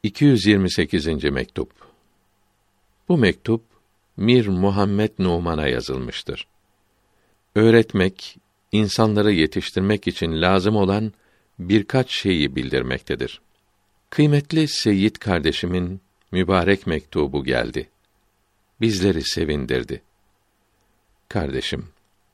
228. mektup. Bu mektup Mir Muhammed Numan'a yazılmıştır. Öğretmek, insanları yetiştirmek için lazım olan birkaç şeyi bildirmektedir. Kıymetli Seyyid kardeşimin mübarek mektubu geldi. Bizleri sevindirdi. Kardeşim,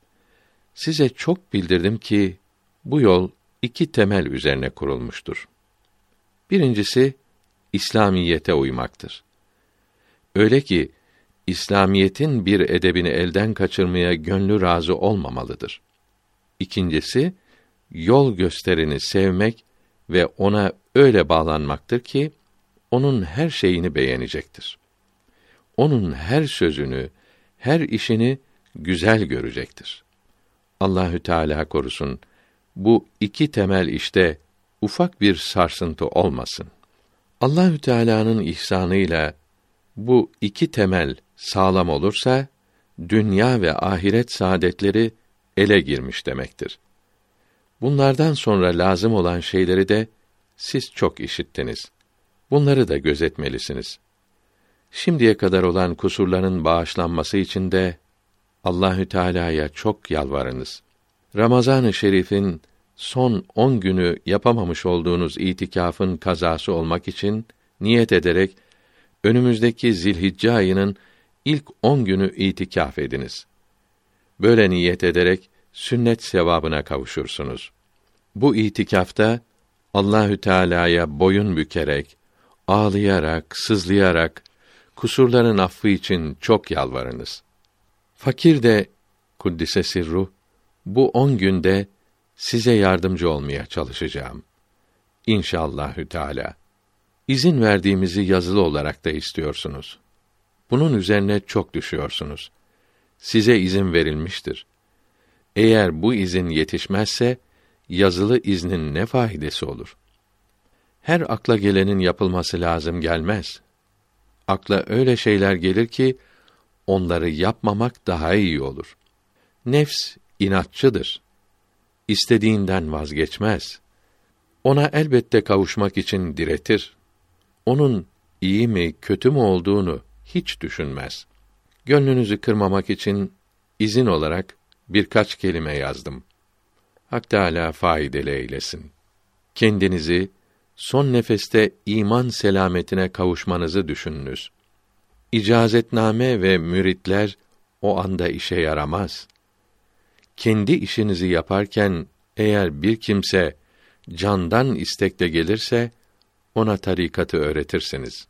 size çok bildirdim ki bu yol iki temel üzerine kurulmuştur. Birincisi, İslamiyete uymaktır. Öyle ki, İslamiyetin bir edebini elden kaçırmaya gönlü razı olmamalıdır. İkincisi, yol göstereni sevmek ve ona öyle bağlanmaktır ki, onun her şeyini beğenecektir. Onun her sözünü, her işini güzel görecektir. Allahü Teala korusun, bu iki temel işte ufak bir sarsıntı olmasın. Allahü Teala'nın ihsanıyla bu iki temel sağlam olursa, dünya ve ahiret saadetleri ele girmiş demektir. Bunlardan sonra lazım olan şeyleri de siz çok işittiniz. Bunları da gözetmelisiniz. Şimdiye kadar olan kusurların bağışlanması için de Allahü Teala'ya çok yalvarınız. Ramazan-ı Şerif'in son 10 günü yapamamış olduğunuz itikafın kazası olmak için niyet ederek önümüzdeki Zilhicce ayının ilk 10 günü itikaf ediniz. Böyle niyet ederek sünnet sevabına kavuşursunuz. Bu itikafta Allahü Teala'ya boyun bükerek, ağlayarak, sızlayarak kusurların affı için çok yalvarınız. Fakir de kuddise sirruh bu 10 günde size yardımcı olmaya çalışacağım. İnşallahü Teala. İzin verdiğimizi yazılı olarak da istiyorsunuz. Bunun üzerine çok düşüyorsunuz. Size izin verilmiştir. Eğer bu izin yetişmezse, yazılı iznin ne faydası olur? Her akla gelenin yapılması lazım gelmez. Akla öyle şeyler gelir ki, onları yapmamak daha iyi olur. Nefs inatçıdır. İstediğinden vazgeçmez. Ona elbette kavuşmak için diretir. Onun iyi mi, kötü mü olduğunu hiç düşünmez. Gönlünüzü kırmamak için izin olarak birkaç kelime yazdım. Hak Teâlâ faydalı eylesin. Kendinizi son nefeste iman selametine kavuşmanızı düşününüz. İcazetname ve müritler o anda işe yaramaz. Kendi işinizi yaparken eğer bir kimse candan istekle gelirse ona tarikatı öğretirsiniz.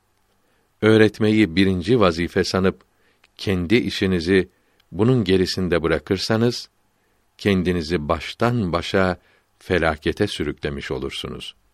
Öğretmeyi birinci vazife sanıp kendi işinizi bunun gerisinde bırakırsanız kendinizi baştan başa felakete sürüklemiş olursunuz.